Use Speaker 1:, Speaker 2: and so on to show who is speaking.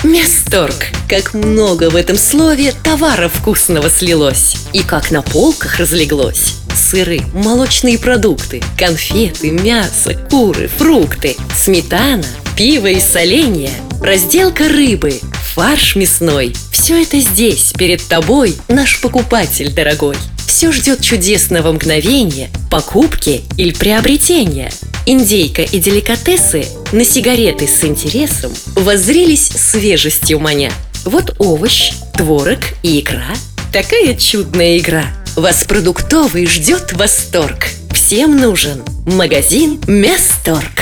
Speaker 1: Мясторг. Как много в этом слове товара вкусного слилось. И как на полках разлеглось. Сыры, молочные продукты, конфеты, мясо, куры, фрукты, сметана, пиво и соленья, разделка рыбы, фарш мясной. Все это здесь, перед тобой, наш покупатель дорогой. Все ждет чудесного мгновения, покупки или приобретения. Индейка и деликатесы на сигареты с интересом воззрились свежестью маня. Вот овощ, творог и икра. Такая чудная игра. Вас продуктовый ждет восторг. Всем нужен магазин Мясторг.